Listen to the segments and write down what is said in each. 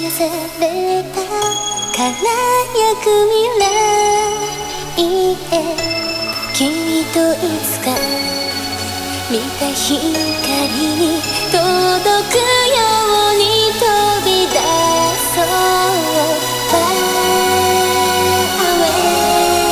癒された輝く未来へ、きっといつか見た光に届くように飛び出そう。 Fly away。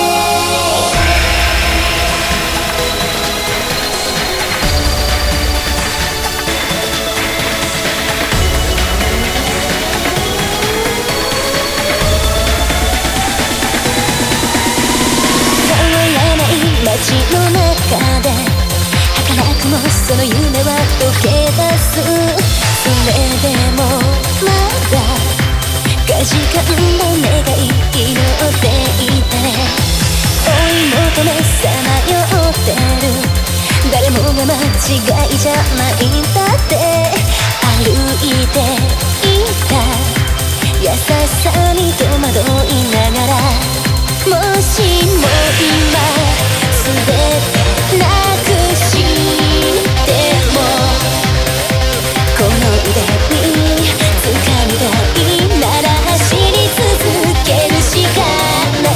変わらない街の中で儚くもその夢は溶け出す。それでもまだかじかんだ願い祈っていたね。追い求めさまよってる誰もが間違いじゃないんだって歩いていた優しさに戸惑いながら、もしも今全てなくしてもこの腕に掴みたいなら走り続けるしかない。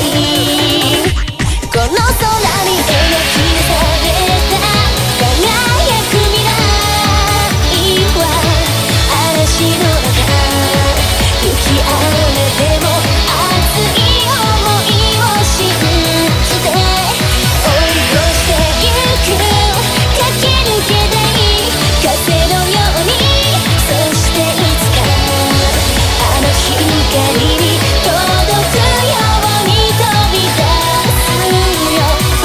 この空に描き出された輝く未来は嵐の中吹き荒れても熱い想いを信じて追い越してゆく駆け抜けたい風のように、そしていつかあの光に届くように飛び出すよ。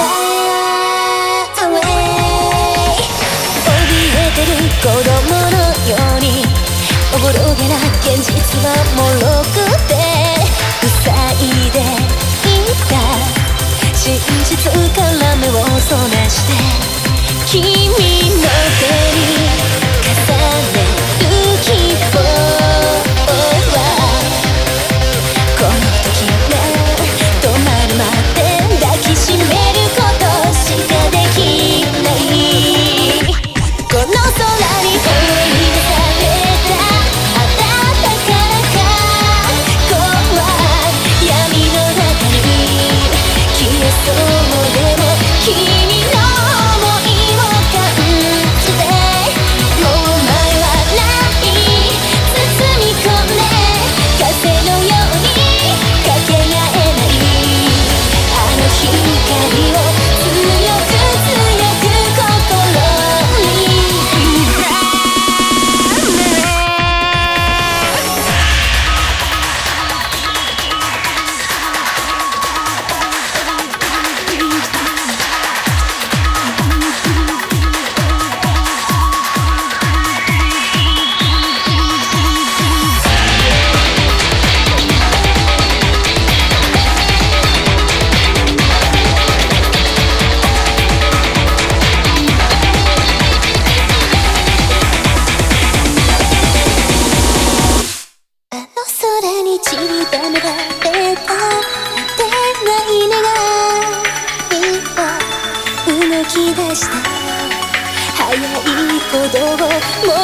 Fly away。 怯えてる子供のようにおぼろげな現実は脆くて塞いでいた真実から目をそらして君の手に重ねる希望はこの時が止まるまで抱きしめることしかできない。この空に放り出された暖かな過去は闇の中に消えそうでも君の想いを感じて、もう前はない包み込んで風のようにかけがえないあの光を強く強く心に。あの空に散りばめられた果てない願いは動き出した早い鼓動を